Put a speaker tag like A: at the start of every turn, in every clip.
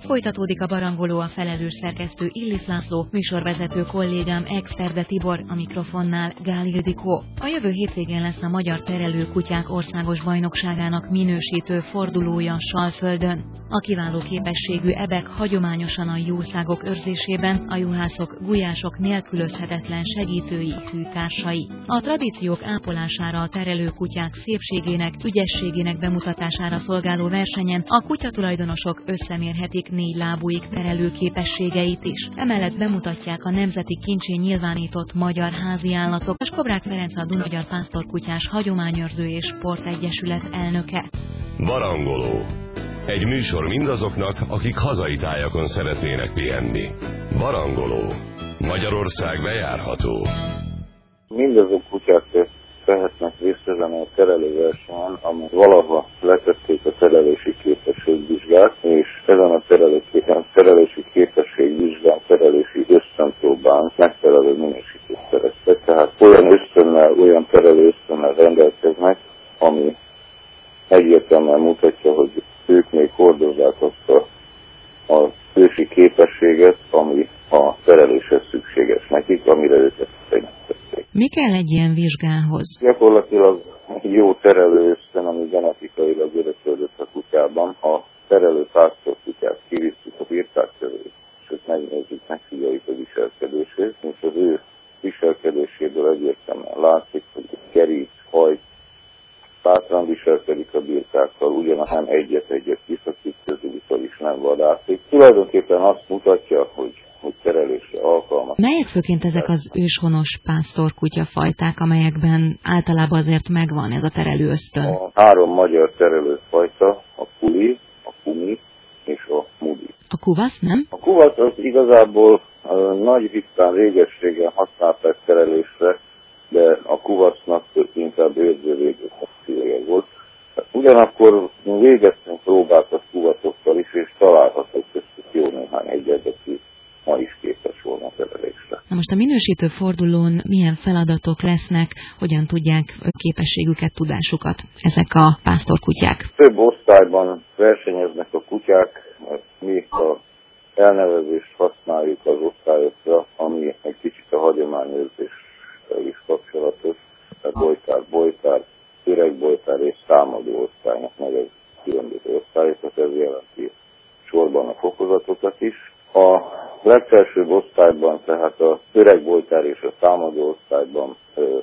A: Folytatódik a Barangoló, a felelős szerkesztő Illis László, műsorvezető kollégám Exterde Tibor, a mikrofonnál Gál Ildikó. A jövő hétvégén lesz a Magyar Terelő Kutyák Országos Bajnokságának minősítő fordulója Salföldön. A kiváló képességű ebek hagyományosan a jószágok őrzésében, a juhászok, gulyások nélkülözhetetlen segítői, hűtársai. A tradíciók ápolására, a terelőkutyák szépségének, ügyességének bemutatására szolgáló versenyen a kutyatulajdonosok összemérhetik négy lábúik terelő képességeit is. Emellett bemutatják a nemzeti kincsé nyilvánított magyar háziállatok. A Skobrák Ferenc, a Duna-Magyar Pásztorkutyás Hagyományőrző és Sportegyesület elnöke.
B: Barangoló. Egy műsor mindazoknak, akik hazai tájakon szeretnének pihenni. Barangoló. Magyarország bejárható.
C: Mindazok kutyák vehetnek részt ezen a terelőversenyen, amely valaha letették a terelési képességvizsgát, és ezen a terelési képességvizsgán, terelési ösztönpróbán megfelelő minősítést szereztek. Tehát olyan terelő ösztönnel rendelkeznek, ami egyértelműen mutatja, hogy ők még hordozzák azt a ősi képességet, ami a tereléshez szükséges nekik, amire őket fejlesztették.
A: Mi kell egy ilyen vizsgához?
C: Gyakorlatilag jó terelő ösztön, ami genetikailag öröklődött a kutyában. A terelő pásztorkutyát kivisszük a birták köré, és őt megnézzük, megfigyeljük a viselkedését, és az ő viselkedéséből egyértelműen látszik, hogy kerít, hajt, bátran viselkedik a birkákkal, ugyanakkor egyet-egyet kiszakít közülük, is nem vadászik. Tulajdonképpen azt mutatja, hogy terelésre alkalmas.
A: Melyek főként ezek az őshonos pásztorkutyafajták, amelyekben általában azért megvan ez a terelő ösztön?
C: A 3 magyar terelőfajta, a puli, a pumi és a mudi.
A: A kuvasz, nem?
C: A kuvasz az igazából nagy ritkán régességen használták terelésre, de a kuvasznak inkább őrző volt. Ugyanakkor végeztünk próbákat kuvaszokkal is, és találhatók köztük jó néhány egyet, aki ma is képes volna terelésre.
A: Na most a minősítő fordulón milyen feladatok lesznek, hogyan tudják képességüket, tudásukat ezek a pásztorkutyák?
C: Több osztályban versenyeznek a kutyák, mi a elnevezést használjuk az osztályokra, ami egy kicsit a hagyományőrzéssel is kapcsolatos. Bojtár, öregbojtár és támadó osztálynak nevez különböző osztályokat, ez jelenti sorban a fokozatokat is. A legfelsőbb osztályban, tehát a öregbojtár és a támadó osztályban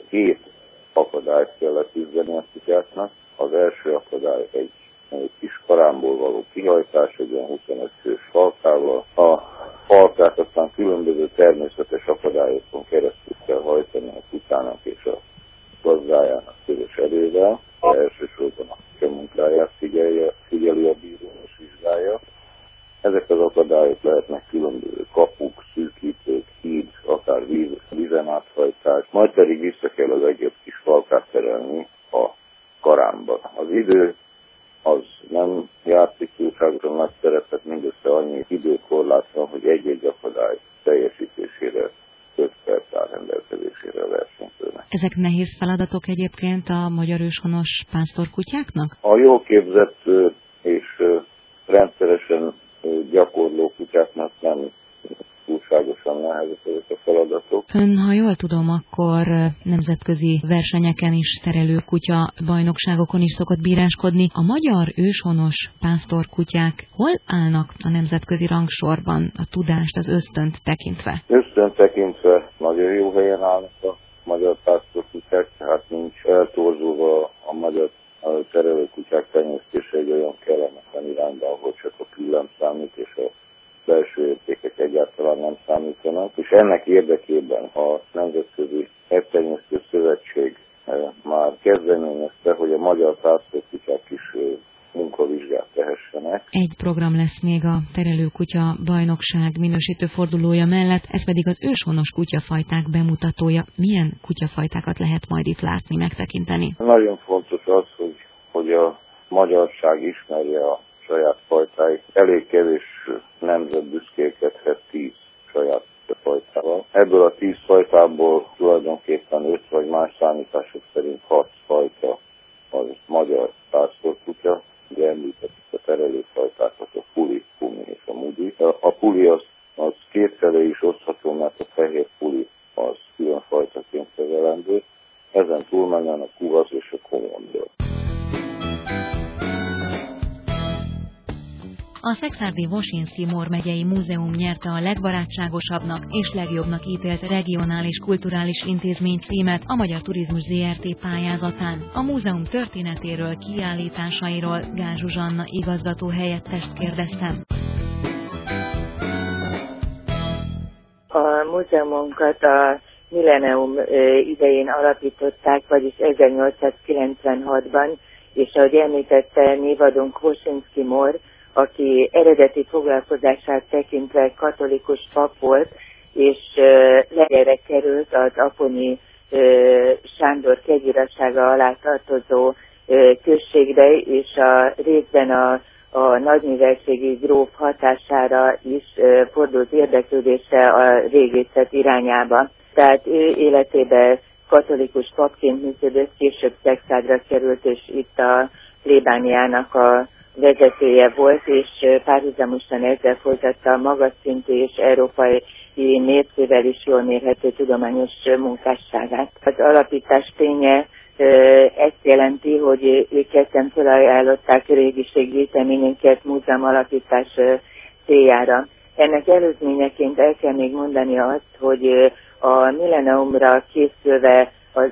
C: 7 akadályt kellett küzdeni a kutyáknak. Az első akadály egy kis karámból való kihajtás, egy olyan 25 fős falkával. A falkát aztán különböző természetes akadályokon keresztül kell hajtani a kutyának és a gazdájának közös erővel. Elsősorban a kutya munkáját figyeli a bíró és vizsgálja. Ezek az akadályok lehetnek különböző kapuk, szűkítők, híd, akár vízen áthajtás, majd pedig vissza kell az egész kis falkát terelni a karámba. Az idő az nem játszik túlságosan nagy szerepet, mindössze annyi időkorlát van, hogy egy-egy akadály teljesítésére 5 perc áll rendelkezésére a versenyzőnek.
A: Ezek nehéz feladatok egyébként a magyar őshonos pásztorkutyáknak?
C: A jól képzett és rendszeresen gyakorló kutyáknak nem túlságosan nehezek ezek a feladatok.
A: Ön, ha jól tudom, akkor nemzetközi versenyeken is, terelő kutya bajnokságokon is szokott bíráskodni. A magyar őshonos pásztorkutyák hol állnak a nemzetközi rangsorban a tudást, az ösztönt tekintve?
C: Ösztönt tekintve nagyon jó helyen állnak a magyar pásztorkutyák, tehát nincs eltorzulva a magyar terelőkutyák tenyésztése egy olyan kellemetlen irányba, ahol csak a küllem számít, és a belső értékek egyáltalán nem számítanak. És ennek érdekében a Nemzetközi Ebbtenyésztő Szövetség már kezdeményezte, hogy a magyar pásztorkutyák is munkavizsgát tehessenek.
A: Egy program lesz még a terelőkutya bajnokság minősítő fordulója mellett, ez pedig az őshonos kutyafajták bemutatója. Milyen kutyafajtákat lehet majd itt látni, megtekinteni?
C: Nagyon fontos az, hogy a magyarság ismerje a saját fajtáit. Elég kevés nemzet büszkélkedhet 10 saját fajtával. Ebből a 10 fajtából tulajdonképpen 5 vagy más számítások szerint 6 fajta az magyar pásztorkutya. Ugye említettük a terelőfajtákat, a puli, pumi és a mudi. a puli az kétfelé is osztható, mert a fehér puli az különfajtaként kezelendő, ezen túlmenően a kuvasz és a komondor.
A: A Szekszárdi Woszyński Mór megyei múzeum nyerte a legbarátságosabbnak és legjobbnak ítélt regionális kulturális intézmény címet a Magyar Turizmus Zrt. Pályázatán. A múzeum történetéről, kiállításairól Gál Zsuzsanna igazgató helyettest kérdeztem.
D: A múzeumunkat a millennium idején alapították, vagyis 1896-ban, és ahogy említette névadónk Woszyński Mór, aki eredeti foglalkozását tekintve katolikus pap volt, és legyelre került az Apponyi Sándor kegyirassága alá tartozó községbe, és a részben a nagyműveltségi gróf hatására is fordult érdeklődése a régészet irányába. Tehát ő életében katolikus papként működött, később Szekszárdra került, és itt a plébániának a vezetője volt, és párhuzamosan ezzel folytatta a magas szintű és európai mércével is jól mérhető tudományos munkásságát. Az alapítás ténye ezt jelenti, hogy ők ketten felajánlották régiséggyűjteményünket múzeum alapítás céljára. Ennek előzményeként el kell még mondani azt, hogy a millenniumra készülve az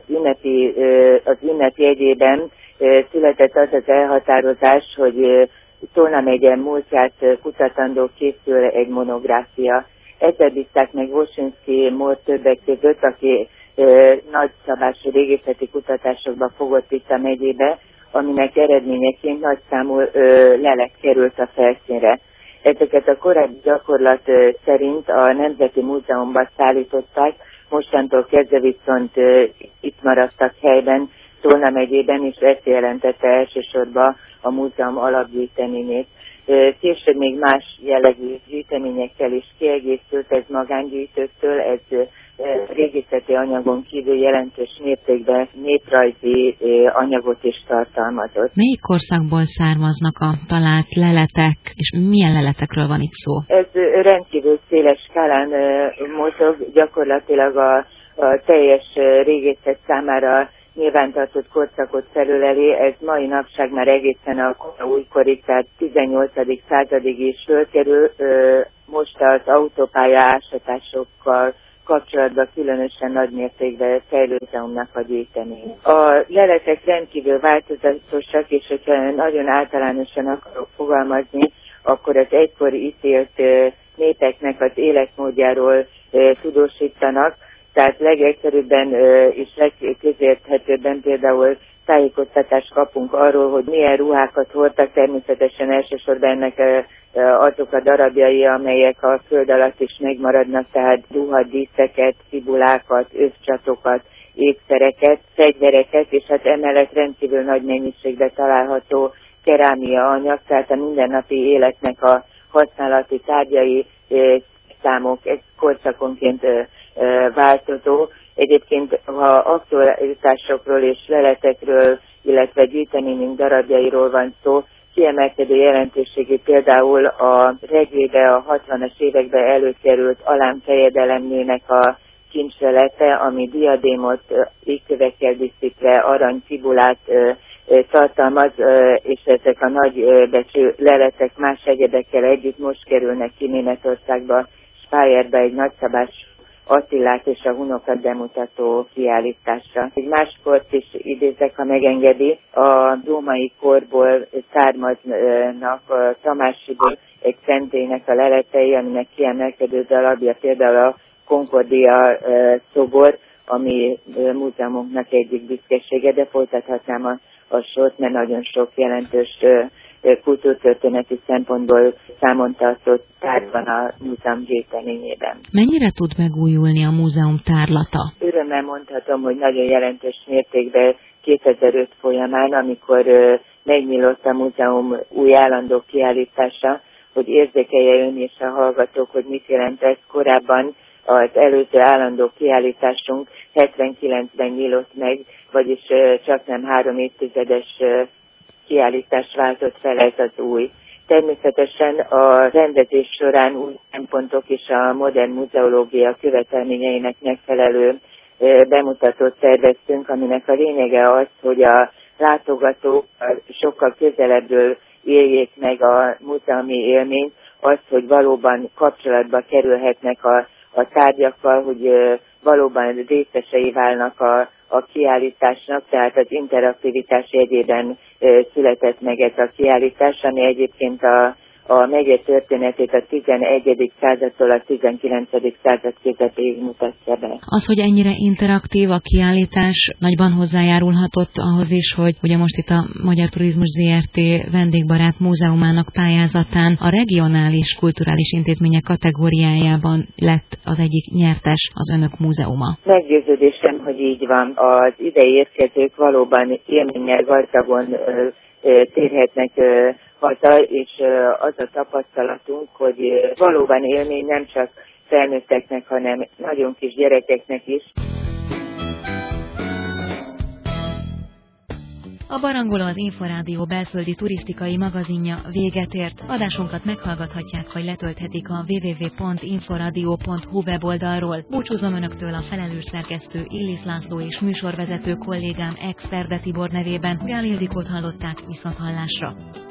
D: ünnep jegyében született az az elhatározás, hogy Tolna megye múltját kutatandó készül egy monográfia. Ezzel bízták meg Woszyński Mór többek között, aki nagyszabású régészeti kutatásokba fogott itt a megyébe, aminek eredményeként nagyszámú lelet került a felszínre. Ezeket a korábbi gyakorlat szerint a Nemzeti Múzeumban szállították, mostantól kezdve viszont itt maradtak helyben, Tolna megyében, és ezt jelentette elsősorban a múzeum alapgyűjteményét. Később még más jellegű gyűjteményekkel is kiegészült, ez magángyűjtőktől, ez régészeti anyagon kívül jelentős mértékben néprajzi anyagot is tartalmazott.
A: Melyik korszakból származnak a talált leletek, és milyen leletekről van itt szó?
D: Ez rendkívül széles skálán mozog, gyakorlatilag a teljes régészet számára nyilvántartott korszakot felöleli, ez mai napság már egészen a újkorig, tehát 18. századig is fölkerül. Most az autópálya ásatásokkal kapcsolatban különösen nagy mértékben fejlődőnek a gyűjtemény. A leletek rendkívül változatosak, és hogyha nagyon általánosan akarok fogalmazni, akkor az egykor ítélt népeknek az életmódjáról tudósítanak, tehát legegyszerűbben és legközérthetőbben például tájékoztatást kapunk arról, hogy milyen ruhákat hordtak, természetesen elsősorban ennek azok a darabjai, amelyek a föld alatt is megmaradnak, tehát ruhadíszeket, fibulákat, övcsatokat, ékszereket, fegyvereket, és hát emellett rendkívül nagy mennyiségben található kerámia anyag, tehát a mindennapi életnek a használati tárgyai, számok, ez korszakonként változó. Egyébként, ha aktualitásokról és leletekről, illetve gyűjteményünk darabjairól van szó, kiemelkedő jelentőségű például a regébe a 60-as években előkerült Alám fejedelemnének a kincslelete, ami diadémot ékkövekkel díszítve arany fibulát tartalmaz, és ezek a nagybecsű leletek más egyebekkel együtt most kerülnek ki Németországba, Speierbe egy nagyszabású Attilát és a hunokat bemutató kiállításra. Egy más kort is idézek, ha megengedi, a római korból származnak a Tamásiból egy szentélynek a leletei, aminek kiemelkedő darabja például a Concordia szobor, ami múzeumunknak egyik büszkesége, de folytathatnám a sort, mert nagyon sok jelentős kultúrtörténeti szempontból számon tartott tárgy van a múzeum gyűjteményében.
A: Mennyire tud megújulni a múzeum tárlata?
D: Örömmel mondhatom, hogy nagyon jelentős mértékben 2005 folyamán, amikor megnyílt a múzeum új állandó kiállítása, hogy érzékelje ön és a hallgatók, hogy mit jelent ez. Korábban az előző állandó kiállításunk 79-ben nyílt meg, vagyis csak nem 3 évtizedes kiállítás váltott fel, ez az új. Természetesen a rendezés során új szempontok és a modern muzeológia követelményeinek megfelelő bemutatót terveztünk, aminek a lényege az, hogy a látogatók sokkal közelebbről éljék meg a múzeumi élményt, az, hogy valóban kapcsolatba kerülhetnek a tárgyakkal, hogy valóban részesei válnak a kiállításnak, tehát az interaktivitás jegyében született meg ez a kiállítás, ami egyébként a megye történetét a 11. századtól a 19. század közepéig mutatja be.
A: Az, hogy ennyire interaktív a kiállítás, nagyban hozzájárulhatott ahhoz is, hogy ugye most itt a Magyar Turizmus Zrt. Vendégbarát múzeumának pályázatán a regionális kulturális intézmények kategóriájában lett az egyik nyertes az önök múzeuma.
D: Meggyőződésem, hogy így van. Az idei érkezők valóban élménnyel gazdagon térhetnek haza, és az a tapasztalatunk, hogy valóban élmény nem csak felnőtteknek, hanem nagyon kis gyerekeknek is.
A: A Barangoló, az Inforádió belföldi turisztikai magazinja véget ért. Adásunkat meghallgathatják, vagy letölthetik a www.inforadio.hu weboldalról. Búcsúzom önöktől a felelős szerkesztő Illis László és műsorvezető kollégám Exterde Tibor nevében. Gál Ildikót hallották, viszonthallásra.